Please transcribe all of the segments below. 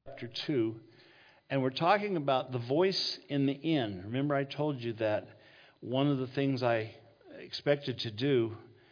chapter 2, and we're talking about the voice in the inn. Remember, I told you that one of the things I expected to do,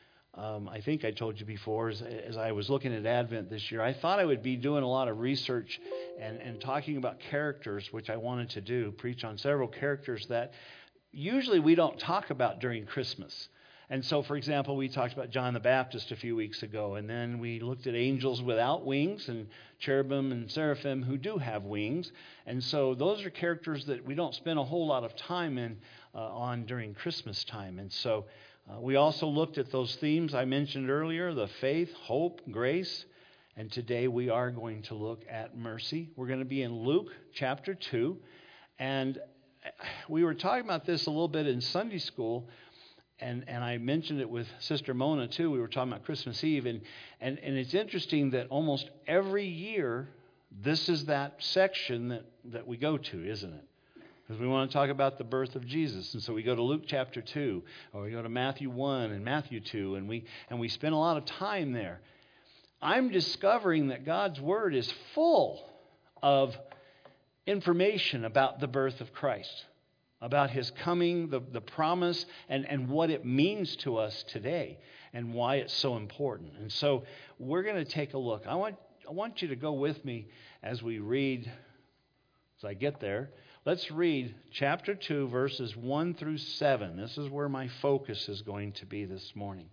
I think I told you before, as I was looking at Advent this year, I thought I would be doing a lot of research and talking about characters, which I wanted to do, preach on several characters that usually we don't talk about during Christmas. And so, for example, we talked about John the Baptist a few weeks ago, and then we looked at angels without wings and cherubim and seraphim who do have wings. And so those are characters that we don't spend a whole lot of time on during Christmas time. And so we also looked at those themes I mentioned earlier, the faith, hope, grace. And today we are going to look at mercy. We're going to be in Luke chapter 2. And we were talking about this a little bit in Sunday school. And I mentioned it with Sister Mona, too. We were talking about Christmas Eve. And it's interesting that almost every year, this is that section that we go to, isn't it? Because we want to talk about the birth of Jesus. And so we go to Luke chapter 2, or we go to Matthew 1 and Matthew 2, and we spend a lot of time there. I'm discovering that God's Word is full of information about the birth of Christ, about His coming, the promise, and what it means to us today, and why it's so important. And so we're going to take a look. I want you to go with me as we read, as I get there. Let's read chapter 2, verses 1 through 7. This is where my focus is going to be this morning.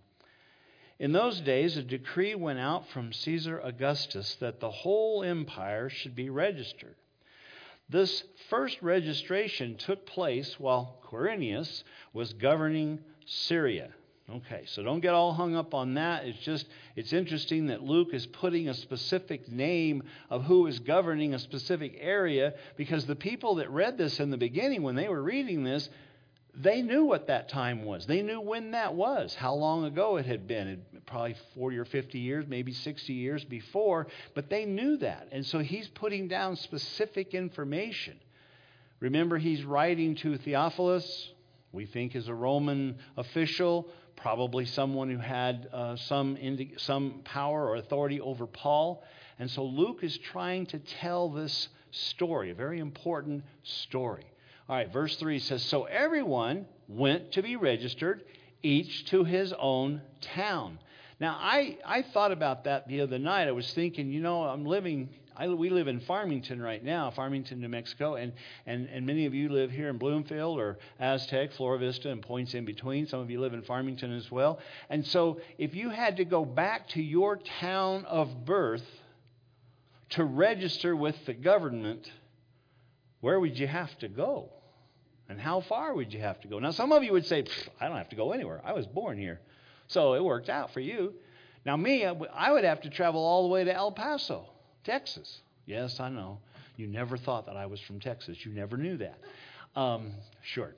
In those days, a decree went out from Caesar Augustus that the whole empire should be registered. This first registration took place while Quirinius was governing Syria. Okay, so don't get all hung up on that. It's interesting that Luke is putting a specific name of who is governing a specific area, because the people that read this in the beginning, when they were reading this, they knew what that time was. They knew when that was, how long ago it had been. Probably 40 or 50 years, maybe 60 years before, but they knew that. And so he's putting down specific information. Remember, he's writing to Theophilus, we think is a Roman official, probably someone who had some power or authority over Paul. And so Luke is trying to tell this story, a very important story. All right, verse 3 says, "So everyone went to be registered, each to his own town." Now, I thought about that the other night. I was thinking, we live in Farmington right now, Farmington, New Mexico, and many of you live here in Bloomfield or Aztec, Flora Vista, and points in between. Some of you live in Farmington as well. And so if you had to go back to your town of birth to register with the government, where would you have to go? And how far would you have to go? Now, some of you would say, I don't have to go anywhere. I was born here. So it worked out for you. Now, me, I would have to travel all the way to El Paso, Texas. Yes, I know. You never thought that I was from Texas. You never knew that. Sure.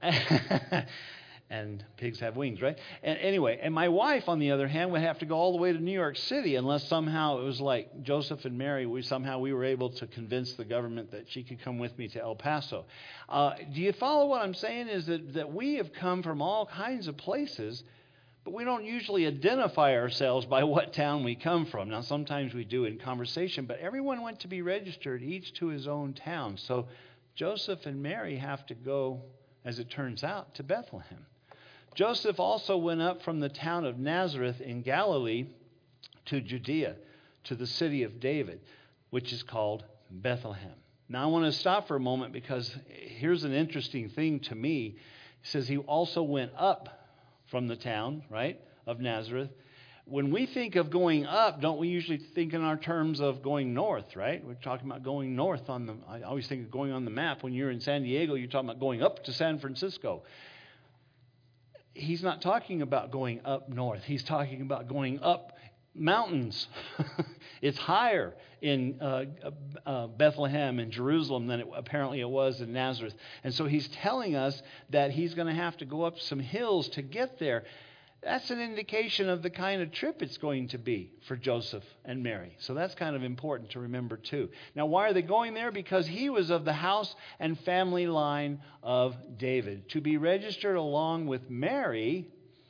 And pigs have wings, right? And anyway, and my wife, on the other hand, would have to go all the way to New York City, unless somehow it was like Joseph and Mary. We were able to convince the government that she could come with me to El Paso. Do you follow what I'm saying? Is that we have come from all kinds of places, but we don't usually identify ourselves by what town we come from. Now, sometimes we do in conversation, but everyone went to be registered, each to his own town. So Joseph and Mary have to go, as it turns out, to Bethlehem. Joseph also went up from the town of Nazareth in Galilee to Judea, to the city of David, which is called Bethlehem. Now, I want to stop for a moment, because here's an interesting thing to me. It says he also went up from the town, right, of Nazareth. When we think of going up, don't we usually think in our terms of going north, right? We're talking about going north I always think of going on the map. When you're in San Diego, you're talking about going up to San Francisco. He's not talking about going up north. He's talking about going up mountains. It's higher in Bethlehem and Jerusalem than apparently it was in Nazareth. And so he's telling us that he's going to have to go up some hills to get there. That's an indication of the kind of trip it's going to be for Joseph and Mary. So that's kind of important to remember too. Now, why are they going there? Because he was of the house and family line of David, to be registered along with Mary,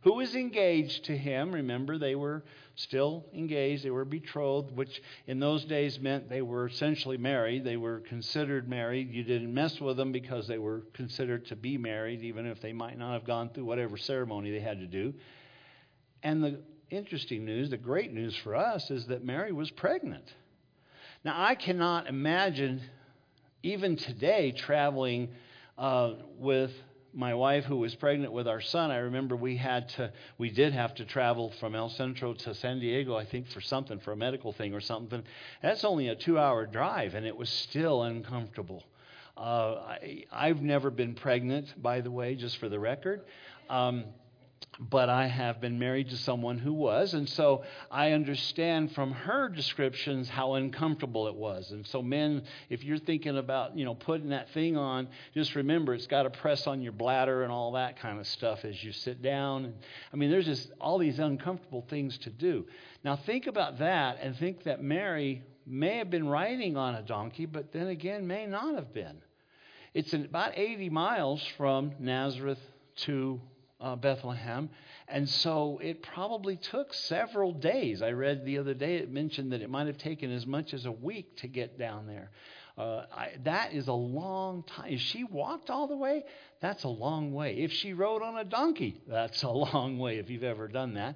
who was engaged to him. Remember, they were still engaged. They were betrothed, which in those days meant they were essentially married. They were considered married. You didn't mess with them because they were considered to be married, even if they might not have gone through whatever ceremony they had to do. And the interesting news, the great news for us, is that Mary was pregnant. Now, I cannot imagine, even today, traveling with my wife who was pregnant with our son. I remember we did have to travel from El Centro to San Diego, I think, for a medical thing or something. That's only a 2-hour drive, and it was still uncomfortable. I've never been pregnant, by the way, just for the record. But I have been married to someone who was, and so I understand from her descriptions how uncomfortable it was. And so men, if you're thinking about, putting that thing on, just remember it's got to press on your bladder and all that kind of stuff as you sit down. And, there's just all these uncomfortable things to do. Now think about that and think that Mary may have been riding on a donkey, but then again may not have been. It's about 80 miles from Nazareth to Bethlehem, and so it probably took several days. I read the other day it mentioned that it might have taken as much as a week to get down there. That is a long time. If she walked all the way, that's a long way. If she rode on a donkey, that's a long way. If you've ever done that,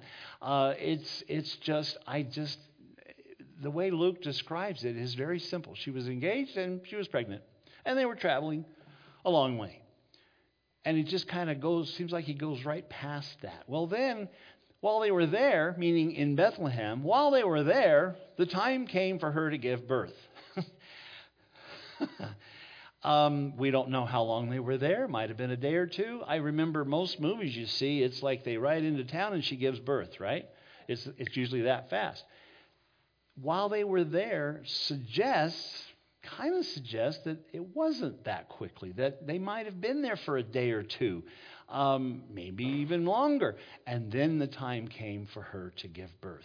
the way Luke describes it is very simple. She was engaged and she was pregnant, and they were traveling a long way. And it just kind of seems like he goes right past that. Well, then, while they were there, meaning in Bethlehem, while they were there, the time came for her to give birth. We don't know how long they were there. Might have been a day or two. I remember most movies you see, it's like they ride into town and she gives birth, right? It's usually that fast. While they were there kind of suggests that it wasn't that quickly, that they might have been there for a day or two, maybe even longer. And then the time came for her to give birth.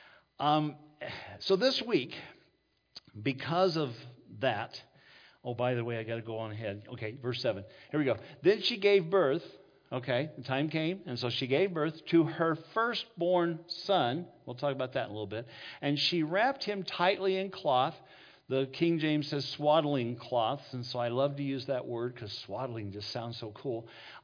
So this week, because of that, by the way, I got to go on ahead. Okay, verse 7. Here we go. Then she gave birth. Okay, the time came, and so she gave birth to her firstborn son. We'll talk about that in a little bit. And she wrapped him tightly in cloth. The King James says swaddling cloths, and so I love to use that word because swaddling just sounds so cool.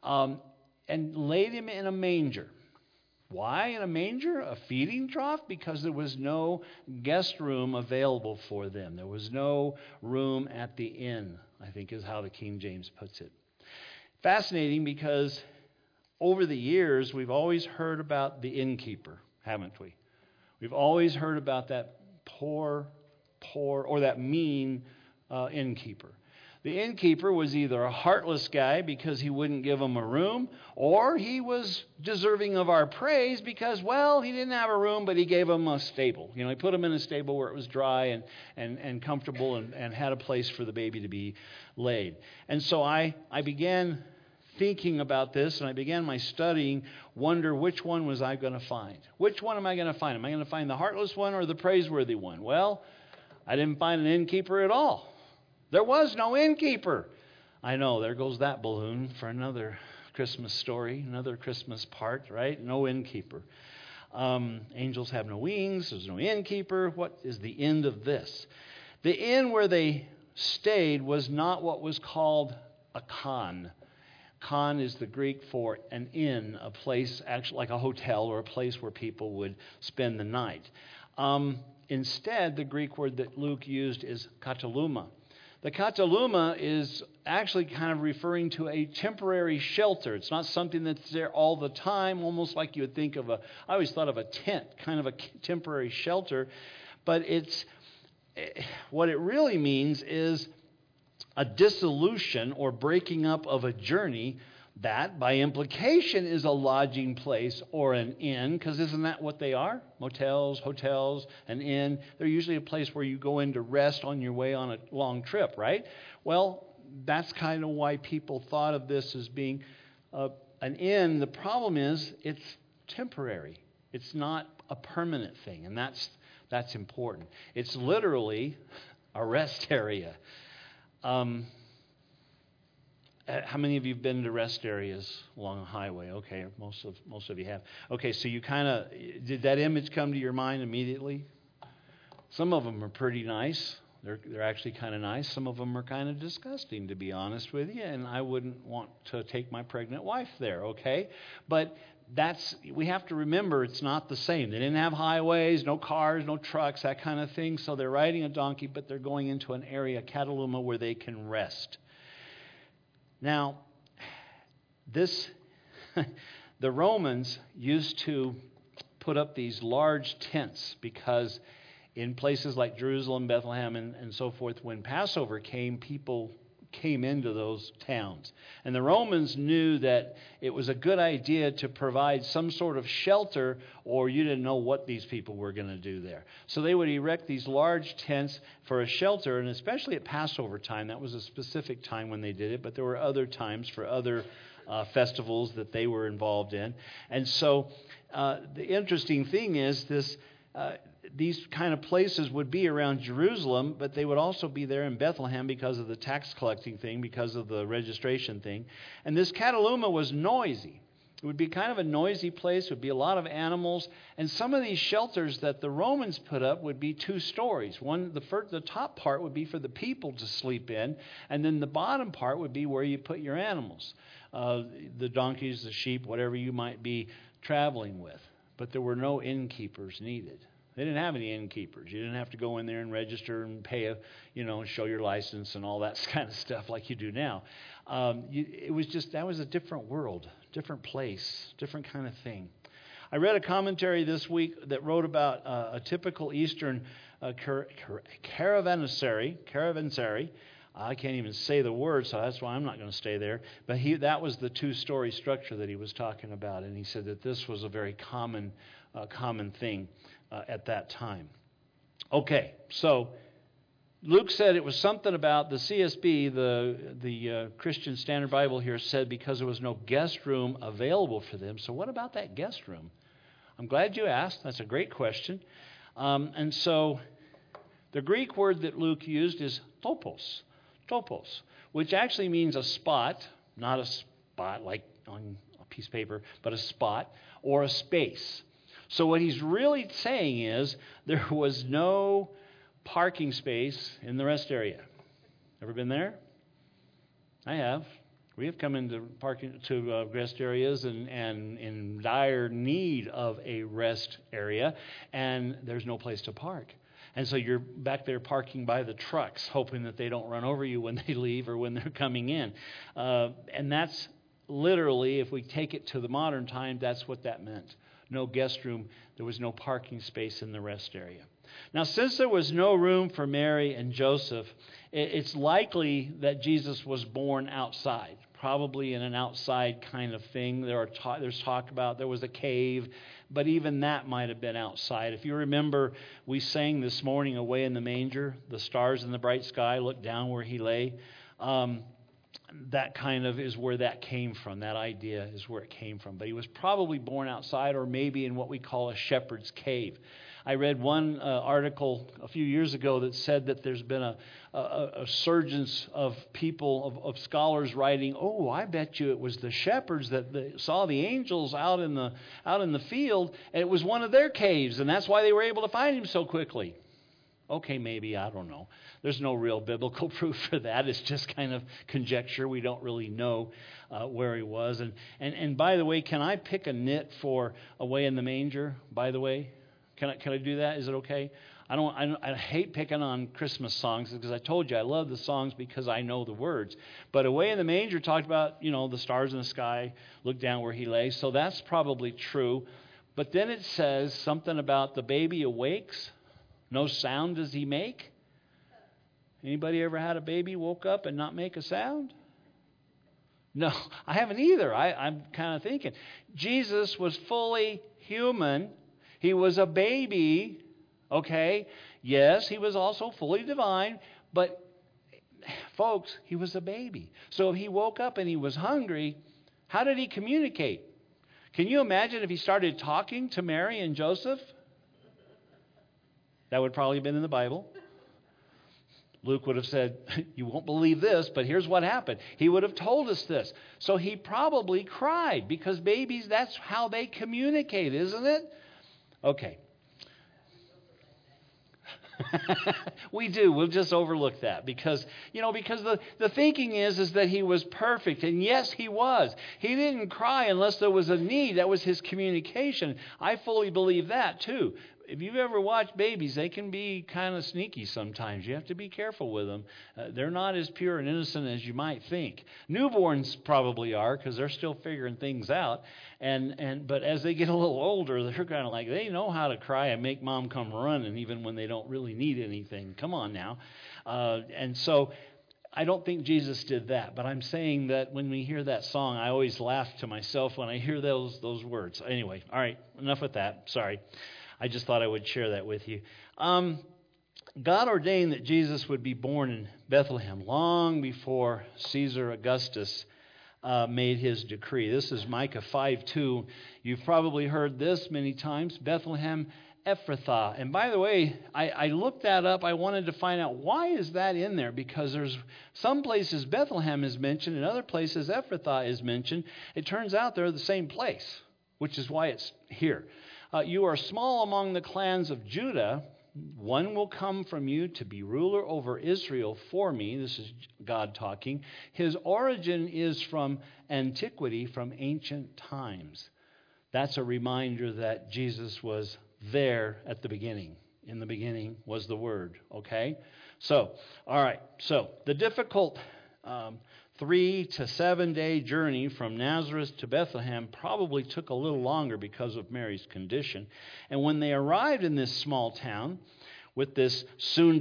And laid him in a manger. Why in a manger? A feeding trough? Because there was no guest room available for them. There was no room at the inn, I think is how the King James puts it. Fascinating because over the years, we've always heard about the innkeeper, haven't we? We've always heard about that poor, or that mean innkeeper. The innkeeper was either a heartless guy because he wouldn't give them a room, or he was deserving of our praise because, he didn't have a room, but he gave them a stable. He put them in a stable where it was dry and comfortable and had a place for the baby to be laid. And so I began thinking about this, and I began my studying, wonder which one was I going to find. Which one am I going to find? Am I going to find the heartless one or the praiseworthy one? Well, I didn't find an innkeeper at all. There was no innkeeper. I know, there goes that balloon for another Christmas story, another Christmas part, right? No innkeeper. Angels have no wings. There's no innkeeper. What is the end of this? The inn where they stayed was not what was called a khan. Khan is the Greek for an inn, a place actually like a hotel or a place where people would spend the night. Instead, the Greek word that Luke used is kataluma. The kataluma is actually kind of referring to a temporary shelter. It's not something that's there all the time, almost like you would think of I always thought of a tent, kind of a temporary shelter. But what it really means is a dissolution or breaking up of a journey that, by implication, is a lodging place or an inn, because isn't that what they are? Motels, hotels, an inn. They're usually a place where you go in to rest on your way on a long trip, right? Well, that's kind of why people thought of this as being an inn. The problem is it's temporary. It's not a permanent thing, and that's important. It's literally a rest area. How many of you have been to rest areas along a highway? Okay, most of you have. Okay, so you did that image come to your mind immediately? Some of them are pretty nice. They're actually kind of nice. Some of them are kind of disgusting, to be honest with you, and I wouldn't want to take my pregnant wife there, okay? But we have to remember it's not the same. They didn't have highways, no cars, no trucks, that kind of thing. So they're riding a donkey, but they're going into an area, Cataluma, where they can rest. Now, the Romans used to put up these large tents because in places like Jerusalem, Bethlehem, and so forth, when Passover came, people came into those towns. And the Romans knew that it was a good idea to provide some sort of shelter, or you didn't know what these people were going to do there. So they would erect these large tents for a shelter, and especially at Passover time. That was a specific time when they did it, but there were other times for other festivals that they were involved in. And so the interesting thing is these kind of places would be around Jerusalem, but they would also be there in Bethlehem because of the tax collecting thing, because of the registration thing. And this Cataluma was noisy. It would be kind of a noisy place. It would be a lot of animals. And some of these shelters that the Romans put up would be 2 stories. The top part would be for the people to sleep in, and then the bottom part would be where you put your animals, the donkeys, the sheep, whatever you might be traveling with. But there were no innkeepers needed. They didn't have any innkeepers. You didn't have to go in there and register and pay and show your license and all that kind of stuff like you do now. That was a different world, different place, different kind of thing. I read a commentary this week that wrote about a typical Eastern caravanserai. I can't even say the word, so that's why I'm not going to stay there. But that was the 2-story structure that he was talking about, and he said that this was a very common thing at that time. Okay, so Luke said it was something about the CSB, the Christian Standard Bible here said because there was no guest room available for them. So what about that guest room? I'm glad you asked. That's a great question. And so the Greek word that Luke used is topos, which actually means a spot, not a spot like on a piece of paper, but a spot or a space. So what he's really saying is there was no parking space in the rest area. Ever been there? I have. We have come into rest areas and in dire need of a rest area, and there's no place to park. And so you're back there parking by the trucks, hoping that they don't run over you when they leave or when they're coming in. And that's literally, if we take it to the modern time, that's what that meant. No guest room. There was no parking space in the rest area. Now, since there was no room for Mary and Joseph, it's likely that Jesus was born outside, probably in an outside kind of thing. There's talk about there was a cave, but even that might have been outside. If you remember, we sang this morning, Away in the Manger, the stars in the bright sky, look down where he lay. That kind of is where that came from. That idea is where it came from. But he was probably born outside, or maybe in what we call a shepherd's cave. I read one article a few years ago that said that there's been a surgence of people, of scholars writing, oh, I bet you it was the shepherds that saw the angels out in the field, and it was one of their caves, and that's why they were able to find him so quickly. Okay, maybe, I don't know. There's no real biblical proof for that. It's just kind of conjecture. We don't really know where he was. And by the way, can I pick a nit for Away in the Manger, by the way? Can I do that? Is it okay? I hate picking on Christmas songs because I told you I love the songs because I know the words. But Away in the Manger talked about, the stars in the sky, look down where he lay. So that's probably true. But then it says something about the baby awakes. No sound does he make? Anybody ever had a baby woke up and not make a sound? No, I haven't either. I'm kind of thinking. Jesus was fully human. He was a baby, okay? Yes, he was also fully divine, but folks, he was a baby. So if he woke up and he was hungry, how did he communicate? Can you imagine if he started talking to Mary and Joseph? That would probably have been in the Bible. Luke would have said, you won't believe this, but here's what happened. He would have told us this. So he probably cried, because babies, that's how they communicate, isn't it? Okay. We do. We'll just overlook that because the thinking is that he was perfect. And yes, he was. He didn't cry unless there was a need. That was his communication. I fully believe that too. If you've ever watched babies, they can be kind of sneaky sometimes. You have to be careful with them. They're not as pure and innocent as you might think. Newborns probably are, because they're still figuring things out. But as they get a little older, they're kind of like, they know how to cry and make mom come running, even when they don't really need anything. Come on now. And so I don't think Jesus did that. But I'm saying that when we hear that song, I always laugh to myself when I hear those words. Anyway, all right, enough with that. Sorry. I just thought I would share that with you. God ordained that Jesus would be born in Bethlehem long before Caesar Augustus made his decree. This is Micah 5:2. You've probably heard this many times, Bethlehem Ephrathah. And by the way, I looked that up. I wanted to find out, why is that in there? Because there's some places Bethlehem is mentioned, and other places Ephrathah is mentioned. It turns out they're the same place, which is why it's here. You are small among the clans of Judah. One will come from you to be ruler over Israel for me. This is God talking. His origin is from antiquity, from ancient times. That's a reminder that Jesus was there at the beginning. In the beginning was the Word. Okay? So, all right. So, the difficult 3 to 7 day journey from Nazareth to Bethlehem probably took a little longer because of Mary's condition. And when they arrived in this small town with this soon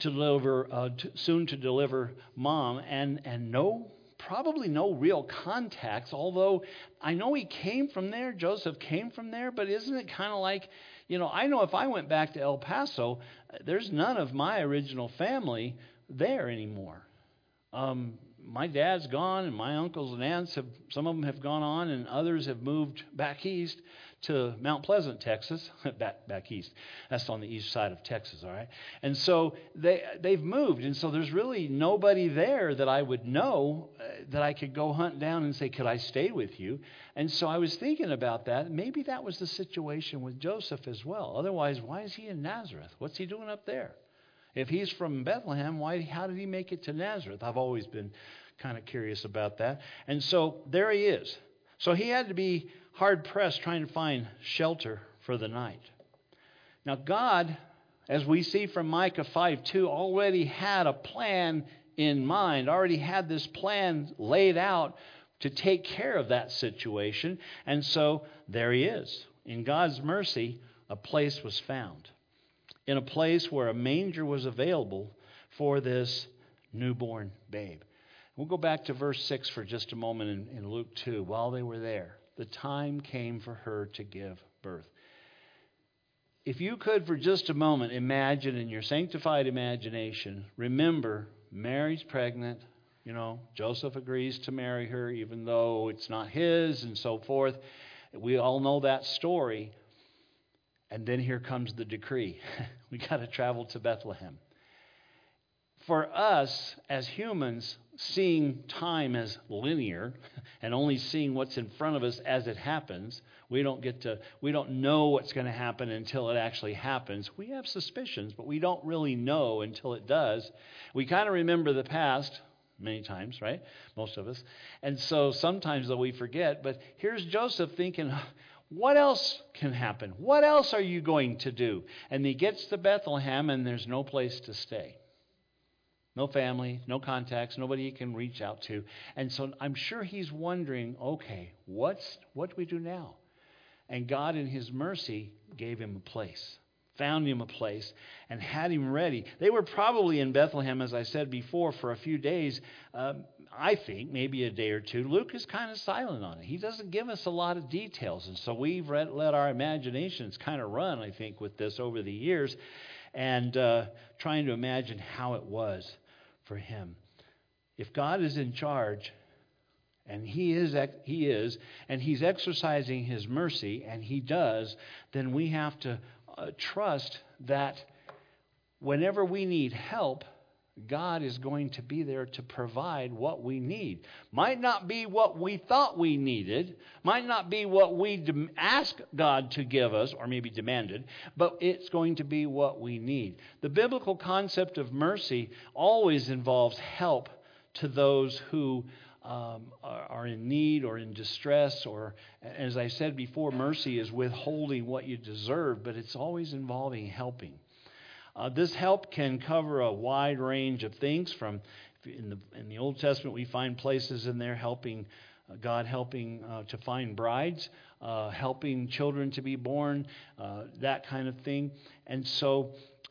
to deliver mom and probably no real contacts, although I know he came from there, Joseph came from there, but isn't it kind of like, I know if I went back to El Paso, there's none of my original family there anymore. My dad's gone, and my uncles and aunts some of them have gone on, and others have moved back east to Mount Pleasant, Texas. back east. That's on the east side of Texas, all right? And so they've moved, and so there's really nobody there that I would know that I could go hunt down and say, could I stay with you? And so I was thinking about that. Maybe that was the situation with Joseph as well. Otherwise, why is he in Nazareth? What's he doing up there? If he's from Bethlehem, how did he make it to Nazareth? I've always been kind of curious about that. And so there he is. So he had to be hard-pressed trying to find shelter for the night. Now God, as we see from Micah 5:2, already had a plan in mind, already had this plan laid out to take care of that situation. And so there he is. In God's mercy, a place was found. In a place where a manger was available for this newborn babe. We'll go back to verse 6 for just a moment in Luke 2. While they were there, the time came for her to give birth. If you could for just a moment imagine in your sanctified imagination, remember Mary's pregnant, Joseph agrees to marry her even though it's not his and so forth. We all know that story. And then here comes the decree. We got to travel to Bethlehem. For us as humans, seeing time as linear and only seeing what's in front of us as it happens, we don't know what's going to happen until it actually happens. We have suspicions, but we don't really know until it does. We kind of remember the past many times, right? Most of us. And so sometimes though we forget, but here's Joseph thinking, what else can happen? What else are you going to do? And he gets to Bethlehem and there's no place to stay. No family, no contacts, nobody he can reach out to. And so I'm sure he's wondering, okay, what do we do now? And God in his mercy gave him a place, found him a place, and had him ready. They were probably in Bethlehem, as I said before, for a few days. I think maybe a day or two. Luke is kind of silent on it. He doesn't give us a lot of details. And so we've let our imaginations kind of run, I think, with this over the years and trying to imagine how it was for him. If God is in charge, and he is, and he's exercising his mercy, and he does, then we have to trust that whenever we need help, God is going to be there to provide what we need. Might not be what we thought we needed, might not be what we asked God to give us, or maybe demanded, but it's going to be what we need. The biblical concept of mercy always involves help to those who are in need or in distress, or, as I said before, mercy is withholding what you deserve, but it's always involving helping. This help can cover a wide range of things. From in the Old Testament, we find places in there helping God helping to find brides, helping children to be born, that kind of thing. And so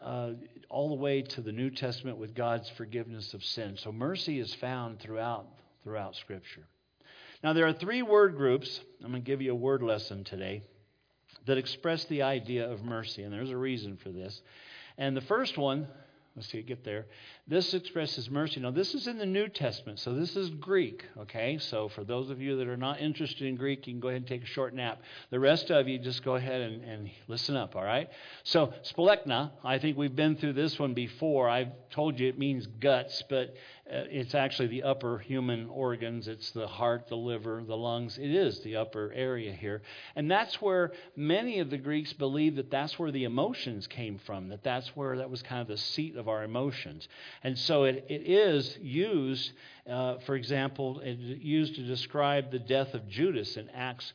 all the way to the New Testament with God's forgiveness of sin. So mercy is found throughout Scripture. Now there are 3 word groups. I'm going to give you a word lesson today that express the idea of mercy, and there's a reason for this. And the first one, let's see, get there. This expresses mercy. Now, this is in the New Testament, so this is Greek, okay? So for those of you that are not interested in Greek, you can go ahead and take a short nap. The rest of you, just go ahead and listen up, all right? So, splechna, I think we've been through this one before. I've told you it means guts, but it's actually the upper human organs. It's the heart, the liver, the lungs. It is the upper area here. And that's where many of the Greeks believed that that's where the emotions came from, that was kind of the seat of our emotions. And so it is used, for example, it's used to describe the death of Judas in Acts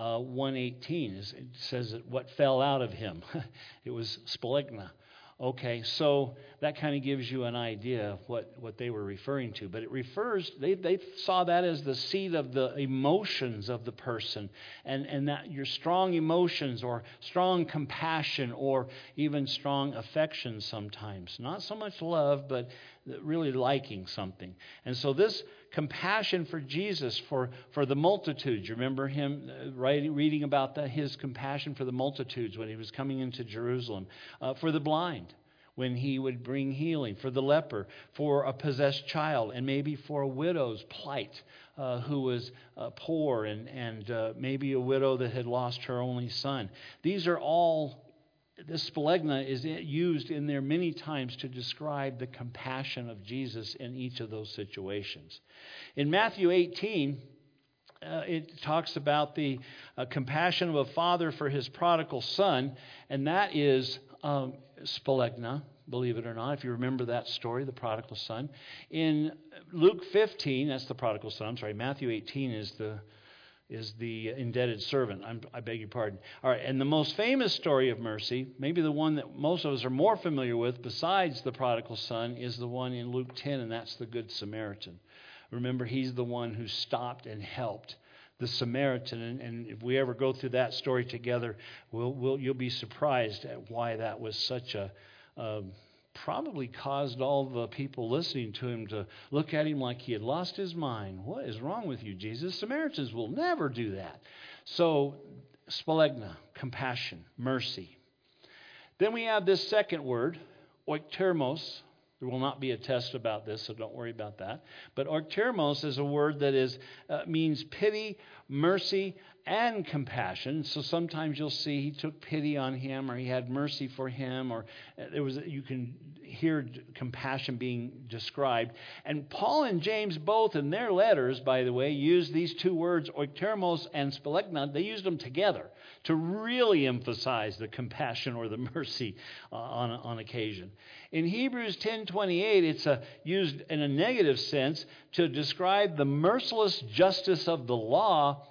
1:18. It says that what fell out of him. It was splechna. Okay, so that kind of gives you an idea of what they were referring to. But it refers, they saw that as the seat of the emotions of the person. And that your strong emotions or strong compassion or even strong affection sometimes. Not so much love, but really liking something. And so this compassion for Jesus, for the multitudes. You remember him reading about his compassion for the multitudes when he was coming into Jerusalem. For the blind, when he would bring healing. For the leper, for a possessed child, and maybe for a widow's plight who was poor, and maybe a widow that had lost her only son. These are all... This splechna is used in there many times to describe the compassion of Jesus in each of those situations. In Matthew 18, it talks about the compassion of a father for his prodigal son, and that is splechna, believe it or not, if you remember that story, the prodigal son. In Luke 15, that's the prodigal son. I'm sorry, Matthew 18 is the indebted servant. I beg your pardon. All right, and the most famous story of mercy, maybe the one that most of us are more familiar with besides the prodigal son, is the one in Luke 10, and that's the Good Samaritan. Remember, he's the one who stopped and helped the Samaritan, and if we ever go through that story together, you'll be surprised at why that was such a... probably caused all the people listening to him to look at him like he had lost his mind. What is wrong with you, Jesus? Samaritans will never do that. So, splechna, compassion, mercy. Then we have this second word, oiktermos. There will not be a test about this, so don't worry about that. But oiktermos is a word that means pity, mercy, and compassion. So sometimes you'll see he took pity on him, or he had mercy for him, or you can hear compassion being described. And Paul and James both in their letters, by the way, use these two words, oiktermos and splechna. They used them together to really emphasize the compassion or the mercy on occasion. In Hebrews 10:28, it's used in a negative sense to describe the merciless justice of the law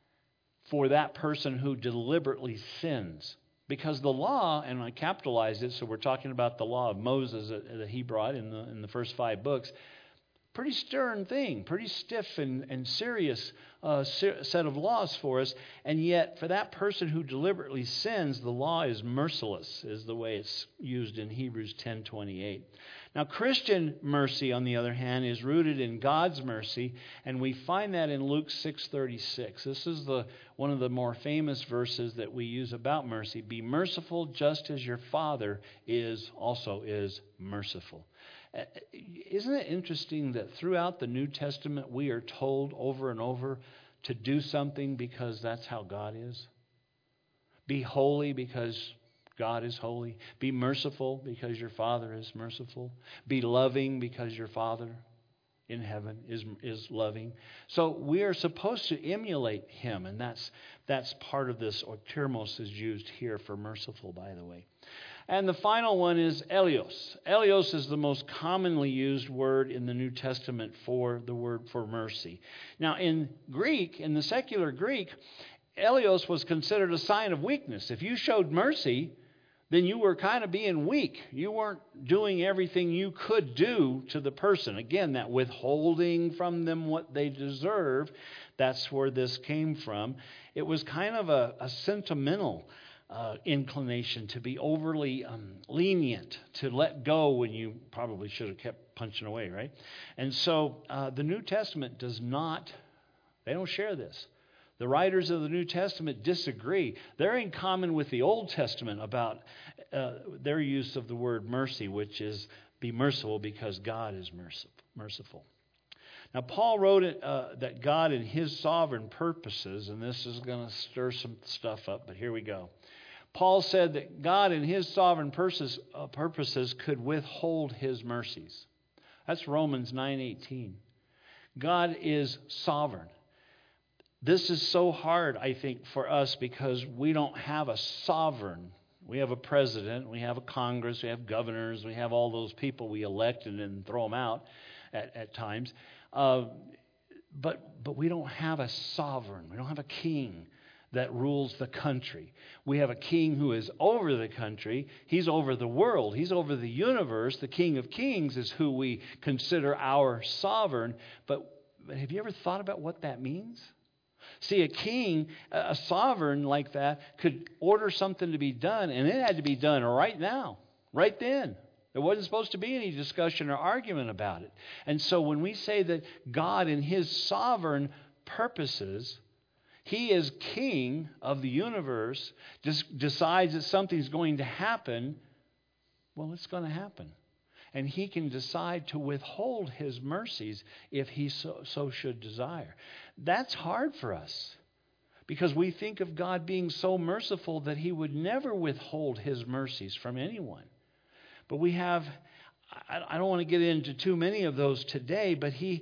for that person who deliberately sins. Because the law, and I capitalized it, so we're talking about the law of Moses that he brought in the first 5 books. Pretty stern thing, pretty stiff and serious set of laws for us. And yet, for that person who deliberately sins, the law is merciless, is the way it's used in Hebrews 10:28. Now, Christian mercy, on the other hand, is rooted in God's mercy, and we find that in Luke 6:36. This is one of the more famous verses that we use about mercy. Be merciful just as your Father also is merciful. Isn't it interesting that throughout the New Testament we are told over and over to do something because that's how God is? Be holy because God is holy. Be merciful because your Father is merciful. Be loving because your Father in heaven is loving. So we are supposed to emulate Him, and that's part of this. Oiktirmos is used here for merciful, by the way. And the final one is eleos. Eleos is the most commonly used word in the New Testament for the word for mercy. Now, in Greek, in the secular Greek, eleos was considered a sign of weakness. If you showed mercy, then you were kind of being weak. You weren't doing everything you could do to the person. Again, that withholding from them what they deserve, that's where this came from. It was kind of a sentimental inclination to be overly lenient, to let go when you probably should have kept punching away, right? And so the New Testament they don't share this. The writers of the New Testament disagree. They're in common with the Old Testament about their use of the word mercy, which is be merciful because God is merciful. Now, Paul wrote it that God in His sovereign purposes, and this is going to stir some stuff up, but here we go. Paul said that God in His sovereign purposes could withhold His mercies. That's Romans 9:18. God is sovereign. This is so hard, I think, for us because we don't have a sovereign. We have a president, we have a Congress, we have governors, we have all those people we elect and then throw them out at times. But we don't have a sovereign. We don't have a king that rules the country. We have a king who is over the country. He's over the world. He's over the universe. The King of Kings is who we consider our sovereign. But have you ever thought about what that means? See, a king, a sovereign like that, could order something to be done, and it had to be done right now, right then. There wasn't supposed to be any discussion or argument about it. And so when we say that God in His sovereign purposes, He is king of the universe, decides that something's going to happen, well, it's going to happen. And He can decide to withhold His mercies if He so should desire. That's hard for us because we think of God being so merciful that He would never withhold His mercies from anyone. But we have, I don't want to get into too many of those today, but He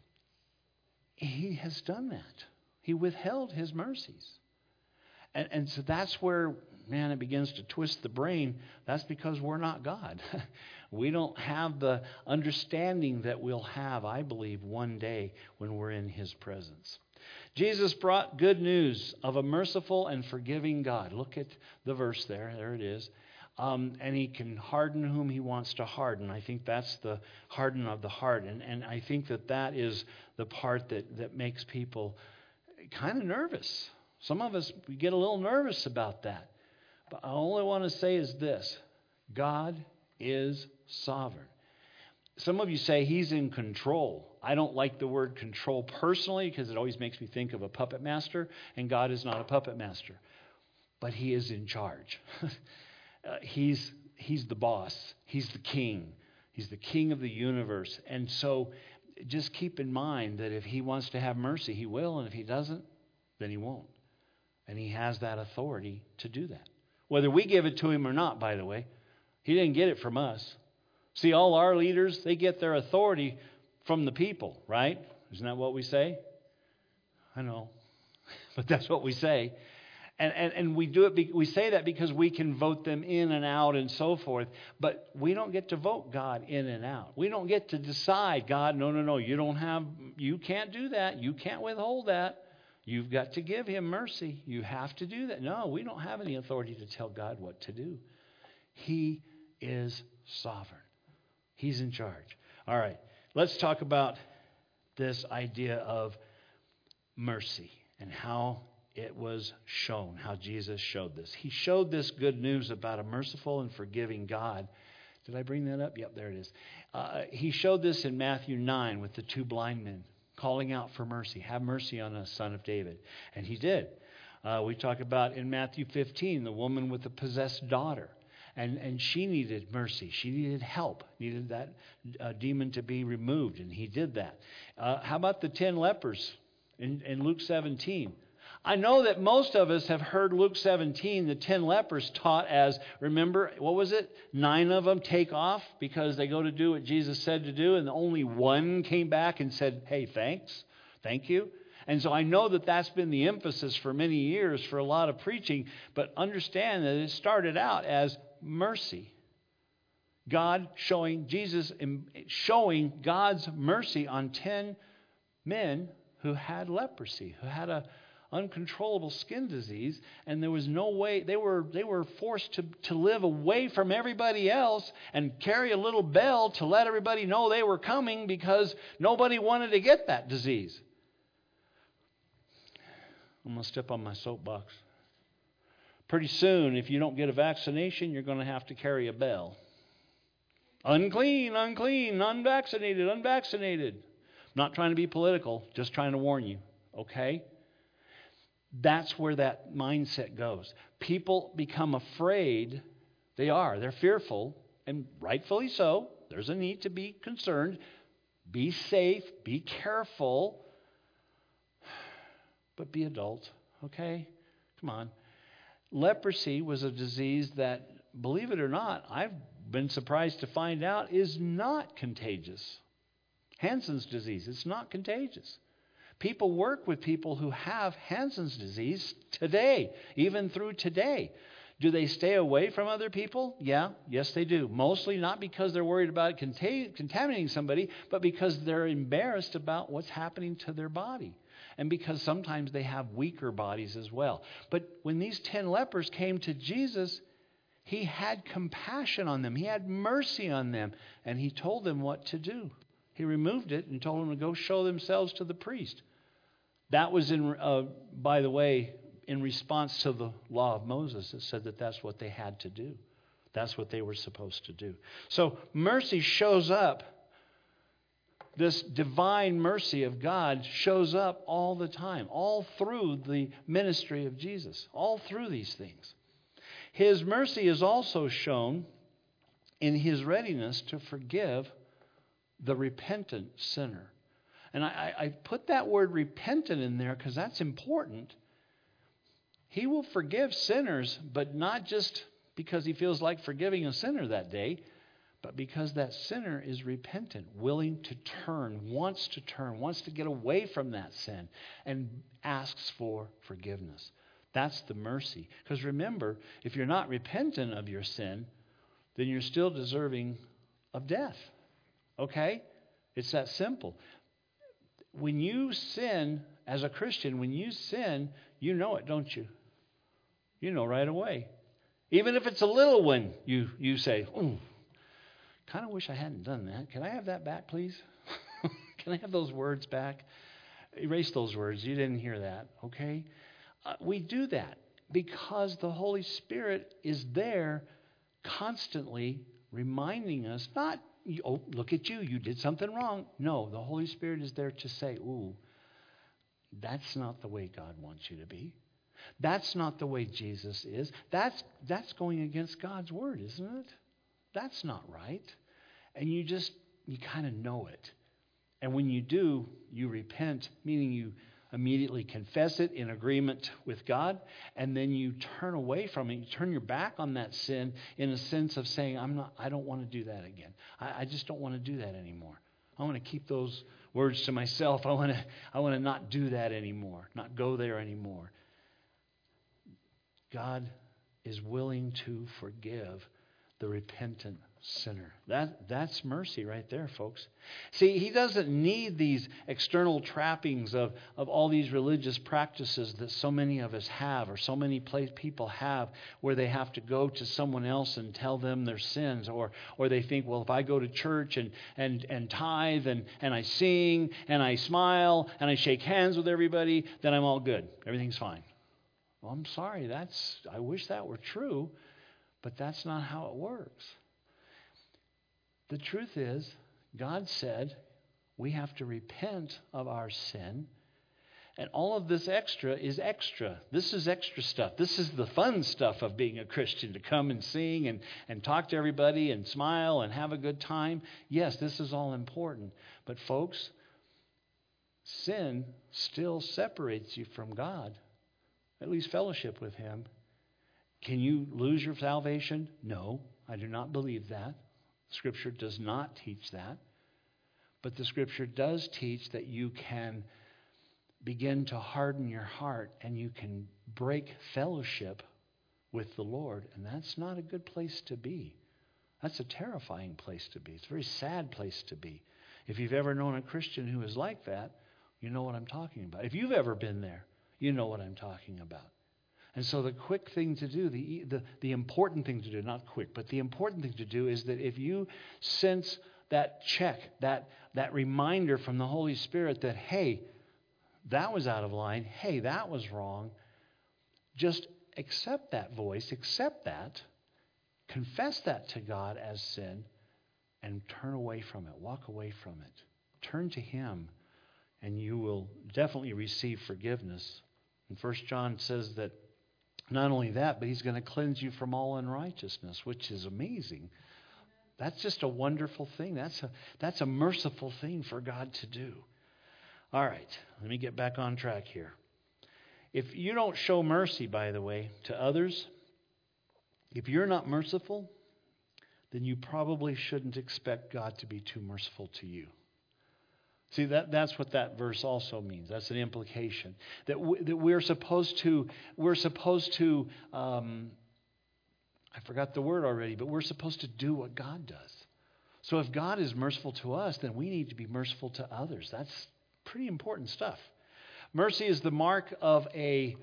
has done that. He withheld His mercies. And so that's where, man, it begins to twist the brain. That's because we're not God. We don't have the understanding that we'll have, I believe, one day when we're in His presence. Jesus brought good news of a merciful and forgiving God. Look at the verse there. There it is. And He can harden whom He wants to harden. I think that's the harden of the heart. And I think that is the part that makes people kind of nervous. Some of us, we get a little nervous about that. But I only want to say is this: God is sovereign. Some of you say He's in control. I don't like the word control personally because it always makes me think of a puppet master, and God is not a puppet master. But He is in charge. He's the boss. He's the king. He's the king of the universe. And so just keep in mind that if He wants to have mercy, He will, and if He doesn't, then He won't. And He has that authority to do that. Whether we give it to Him or not, by the way. He didn't get it from us. See, all our leaders, they get their authority from the people, right? Isn't that what we say? I know, but that's what we say. And we do it. We say that because we can vote them in and out and so forth. But we don't get to vote God in and out. We don't get to decide, God, no, you can't do that. You can't withhold that. You've got to give Him mercy. You have to do that. No, we don't have any authority to tell God what to do. He is sovereign. He's in charge. All right, let's talk about this idea of mercy and how it was shown, how Jesus showed this. He showed this good news about a merciful and forgiving God. Did I bring that up? Yep, there it is. He showed this in Matthew 9 with the two blind men calling out for mercy. Have mercy on us, Son of David. And He did. We talk about in Matthew 15, the woman with the possessed daughter. And she needed mercy. She needed help, needed that demon to be removed, and He did that. How about the 10 lepers in Luke 17? I know that most of us have heard Luke 17, the 10 lepers taught as, remember, what was it? 9 of them take off because they go to do what Jesus said to do, and only 1 came back and said, hey, thank you. And so I know that that's been the emphasis for many years for a lot of preaching, but understand that it started out as mercy. God showing God's mercy on 10 men who had leprosy, who had a uncontrollable skin disease, and there was no way, they were forced to live away from everybody else and carry a little bell to let everybody know they were coming because nobody wanted to get that disease. I'm going to step on my soapbox. Pretty soon, if you don't get a vaccination, you're going to have to carry a bell. Unclean, unclean, unvaccinated, unvaccinated. I'm not trying to be political, just trying to warn you, okay? That's where that mindset goes. People become afraid. They're fearful, and rightfully so. There's a need to be concerned. Be safe, be careful, but be adult, okay? Come on. Leprosy was a disease that, believe it or not, I've been surprised to find out is not contagious. Hansen's disease, it's not contagious. People work with people who have Hansen's disease today, even through today. Do they stay away from other people? Yes, they do. Mostly not because they're worried about contaminating somebody, but because they're embarrassed about what's happening to their body. And because sometimes they have weaker bodies as well. But when these 10 lepers came to Jesus, he had compassion on them. He had mercy on them. And he told them what to do. He removed it and told them to go show themselves to the priest. That was, by the way, in response to the law of Moses. It said that that's what they had to do. That's what they were supposed to do. So mercy shows up. This divine mercy of God shows up all the time, all through the ministry of Jesus, all through these things. His mercy is also shown in his readiness to forgive the repentant sinner. And I put that word repentant in there because that's important. He will forgive sinners, but not just because he feels like forgiving a sinner that day, but because that sinner is repentant, willing to turn, wants to get away from that sin, and asks for forgiveness. That's the mercy. Because remember, if you're not repentant of your sin, then you're still deserving of death. Okay? It's that simple. When you sin as a Christian, when you sin, you know it, don't you? You know right away. Even if it's a little one, you say, ooh, kind of wish I hadn't done that. Can I have that back, please? Can I have those words back? Erase those words. You didn't hear that, okay? We do that because the Holy Spirit is there constantly reminding us, not, oh, look at you, you did something wrong. No, the Holy Spirit is there to say, ooh, that's not the way God wants you to be. That's not the way Jesus is. That's going against God's word, isn't it? That's not right. And you kind of know it. And when you do, you repent, meaning you immediately confess it in agreement with God, and then you turn away from it. You turn your back on that sin in a sense of saying, I don't want to do that again. I just don't want to do that anymore. I want to keep those words to myself. I want to not do that anymore, not go there anymore. God is willing to forgive the repentant sinner. That's mercy right there, folks. See, he doesn't need these external trappings of all these religious practices that so many of us have, or so many people have, where they have to go to someone else and tell them their sins, or they think, well, if I go to church and tithe and I sing and I smile and I shake hands with everybody, then I'm all good. Everything's fine. Well, I'm sorry. I wish that were true, but that's not how it works. The truth is, God said we have to repent of our sin, and all of this extra is extra. This is extra stuff. This is the fun stuff of being a Christian, to come and sing and talk to everybody and smile and have a good time. Yes, this is all important. But folks, sin still separates you from God. at least fellowship with Him. Can you lose your salvation? No, I do not believe that. Scripture does not teach that. But the Scripture does teach that you can begin to harden your heart and you can break fellowship with the Lord. And that's not a good place to be. That's a terrifying place to be. It's a very sad place to be. If you've ever known a Christian who is like that, you know what I'm talking about. If you've ever been there, you know what I'm talking about. And so the quick thing to do, the important thing to do, not quick, but the important thing to do is that if you sense that check, that reminder from the Holy Spirit that, hey, that was out of line, hey, that was wrong, just accept that voice, accept that, confess that to God as sin, and turn away from it, walk away from it. Turn to Him, and you will definitely receive forgiveness. And 1 John says that not only that, but He's going to cleanse you from all unrighteousness, which is amazing. That's just a wonderful thing. That's a merciful thing for God to do. All right, let me get back on track here. If you don't show mercy, by the way, to others, if you're not merciful, then you probably shouldn't expect God to be too merciful to you. See, that's what that verse also means. That's an implication that we're supposed to. I forgot the word already, but we're supposed to do what God does. So if God is merciful to us, then we need to be merciful to others. That's pretty important stuff. Mercy is the mark of a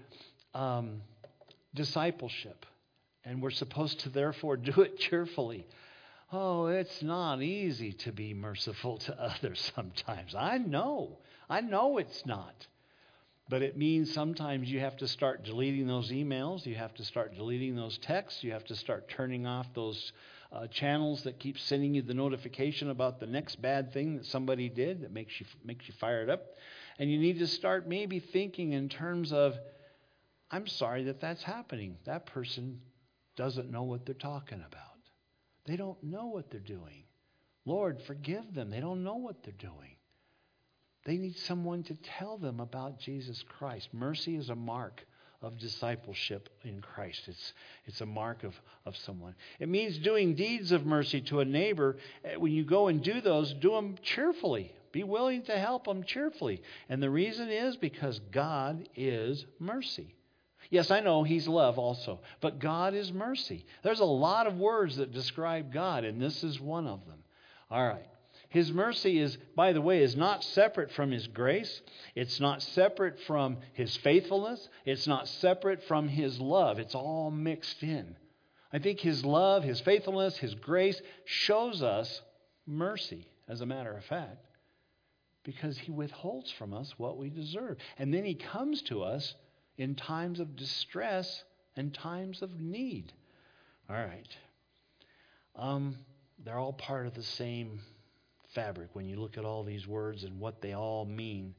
discipleship, and we're supposed to therefore do it cheerfully. Oh, it's not easy to be merciful to others sometimes. I know it's not. But it means sometimes you have to start deleting those emails. You have to start deleting those texts. You have to start turning off those channels that keep sending you the notification about the next bad thing that somebody did that makes you fired up. And you need to start maybe thinking in terms of, I'm sorry that that's happening. That person doesn't know what they're talking about. They don't know what they're doing. Lord, forgive them. They don't know what they're doing. They need someone to tell them about Jesus Christ. Mercy is a mark of discipleship in Christ. It's a mark of someone. It means doing deeds of mercy to a neighbor. When you go and do those, do them cheerfully. Be willing to help them cheerfully. And the reason is because God is mercy. Yes, I know He's love also, but God is mercy. There's a lot of words that describe God, and this is one of them. All right. His mercy is, by the way, is not separate from His grace. It's not separate from His faithfulness. It's not separate from His love. It's all mixed in. I think His love, His faithfulness, His grace shows us mercy, as a matter of fact, because He withholds from us what we deserve. And then He comes to us in times of distress and times of need. All right. They're all part of the same fabric when you look at all these words and what they all mean.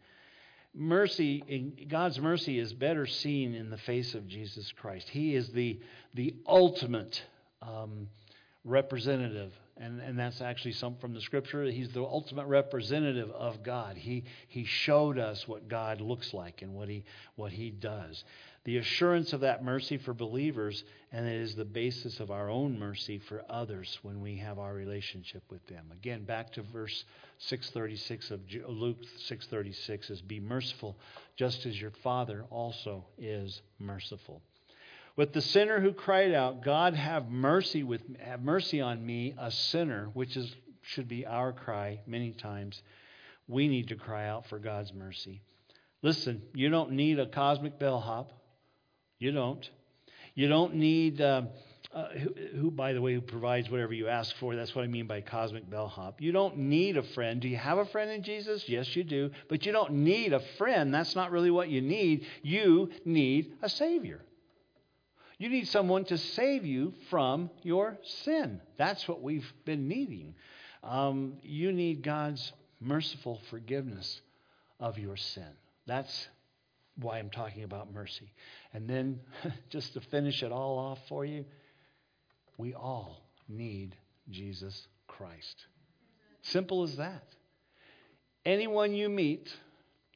God's mercy is better seen in the face of Jesus Christ. He is the ultimate representative, and that's actually some from the Scripture. He's the ultimate representative of God. He showed us what God looks like and what He does. The assurance of that mercy for believers, and it is the basis of our own mercy for others when we have our relationship with them. Again, back to verse 636 of Luke 6:36 is, be merciful just as your Father also is merciful. With the sinner who cried out, God have mercy on me, a sinner, which should be our cry many times. We need to cry out for God's mercy. Listen, you don't need a cosmic bellhop. You don't. You don't need, who, by the way, who provides whatever you ask for. That's what I mean by cosmic bellhop. You don't need a friend. Do you have a friend in Jesus? Yes, you do. But you don't need a friend. That's not really what you need. You need a Savior. You need someone to save you from your sin. That's what we've been needing. You need God's merciful forgiveness of your sin. That's why I'm talking about mercy. And then, just to finish it all off for you, we all need Jesus Christ. Simple as that. Anyone you meet,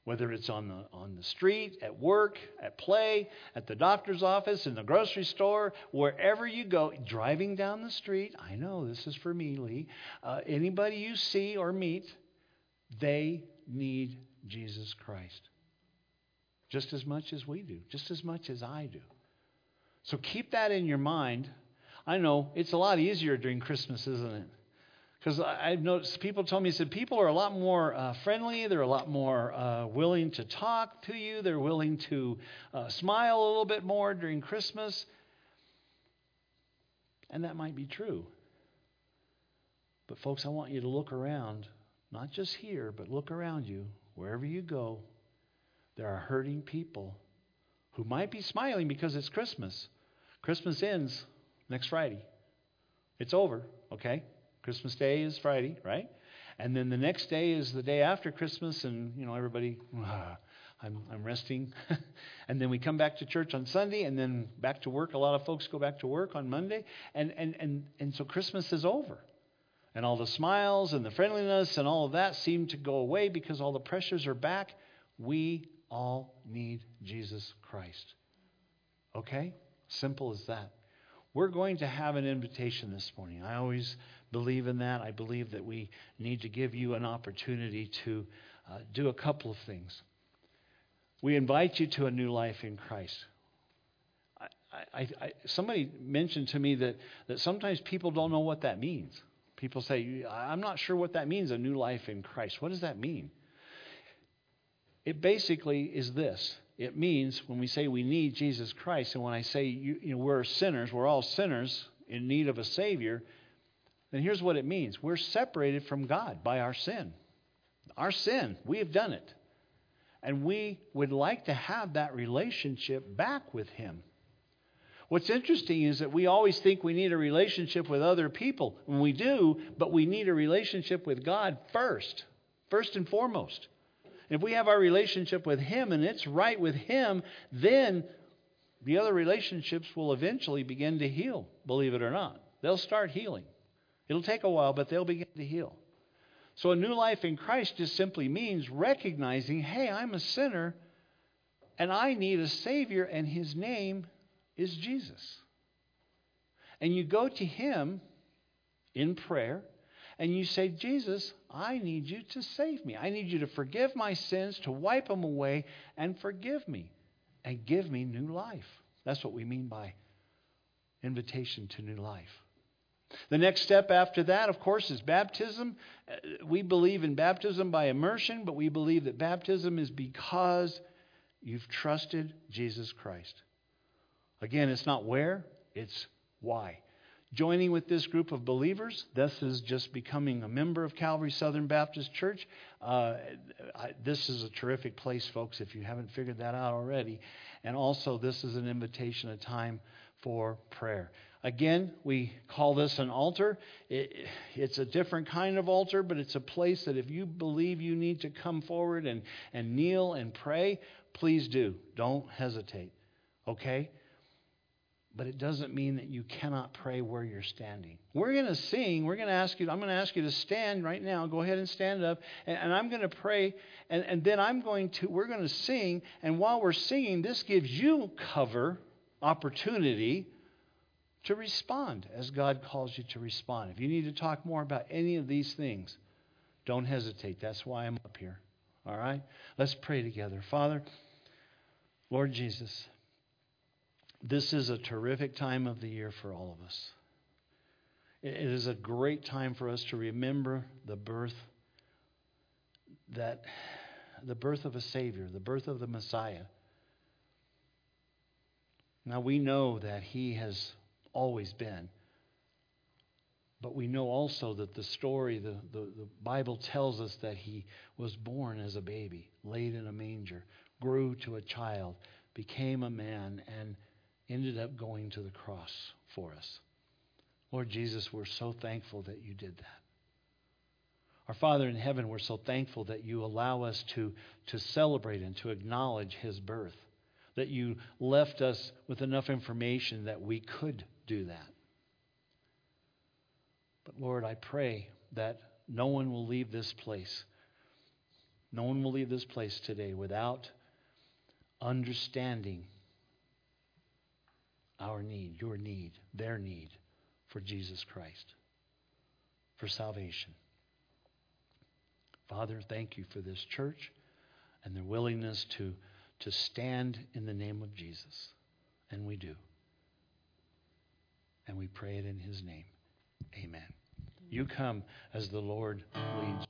Whether it's on the street, at work, at play, at the doctor's office, in the grocery store, wherever you go, driving down the street. I know this is for me, Lee. Anybody you see or meet, they need Jesus Christ. Just as much as we do. Just as much as I do. So keep that in your mind. I know it's a lot easier during Christmas, isn't it? Because I've noticed people told me, said people are a lot more friendly. They're a lot more willing to talk to you. They're willing to smile a little bit more during Christmas. And that might be true. But folks, I want you to look around, not just here, but look around you. Wherever you go, there are hurting people who might be smiling because it's Christmas. Christmas ends next Friday. It's over, okay? Christmas Day is Friday, right? And then the next day is the day after Christmas, and everybody, I'm resting. And then we come back to church on Sunday, and then back to work. A lot of folks go back to work on Monday, and so Christmas is over. And all the smiles and the friendliness and all of that seem to go away because all the pressures are back. We all need Jesus Christ. Okay? Simple as that. We're going to have an invitation this morning. I always believe in that. I believe that we need to give you an opportunity to do a couple of things. We invite you to a new life in Christ. Somebody mentioned to me that sometimes people don't know what that means. People say, I'm not sure what that means, a new life in Christ. What does that mean? It basically is this. It means when we say we need Jesus Christ, and when I say we're sinners, we're all sinners in need of a Savior, then here's what it means. We're separated from God by our sin. Our sin, we have done it. And we would like to have that relationship back with Him. What's interesting is that we always think we need a relationship with other people. And we do, but we need a relationship with God first and foremost. If we have our relationship with Him and it's right with Him, then the other relationships will eventually begin to heal, believe it or not. They'll start healing. It'll take a while, but they'll begin to heal. So a new life in Christ just simply means recognizing, hey, I'm a sinner and I need a Savior, and His name is Jesus. And you go to Him in prayer and you say, Jesus, I need you to save me. I need you to forgive my sins, to wipe them away, and forgive me and give me new life. That's what we mean by invitation to new life. The next step after that, of course, is baptism. We believe in baptism by immersion, but we believe that baptism is because you've trusted Jesus Christ. Again, it's not where, it's why. Joining with this group of believers, this is just becoming a member of Calvary Southern Baptist Church. This is a terrific place, folks, if you haven't figured that out already. And also, this is an invitation, a time for prayer. Again, we call this an altar. It's a different kind of altar, but it's a place that if you believe you need to come forward and kneel and pray, please do. Don't hesitate. Okay? But it doesn't mean that you cannot pray where you're standing. We're going to sing. I'm going to ask you to stand right now. Go ahead and stand up. And I'm going to pray. And then we're going to sing. And while we're singing, this gives you opportunity to respond as God calls you to respond. If you need to talk more about any of these things, don't hesitate. That's why I'm up here. All right? Let's pray together. Father, Lord Jesus, this is a terrific time of the year for all of us. It is a great time for us to remember the birth of a Savior, the birth of the Messiah. Now we know that He has always been. But we know also that the story, the Bible tells us that He was born as a baby, laid in a manger, grew to a child, became a man, and ended up going to the cross for us. Lord Jesus, we're so thankful that you did that. Our Father in heaven, we're so thankful that you allow us to celebrate and to acknowledge His birth, that you left us with enough information that we could do that. But Lord, I pray that no one will leave this place No one will leave this place today without understanding our need, your need, their need for Jesus Christ, for salvation. Father, thank you for this church and their willingness to stand in the name of Jesus. And we do. And we pray it in his name. Amen. You come as the Lord leads you.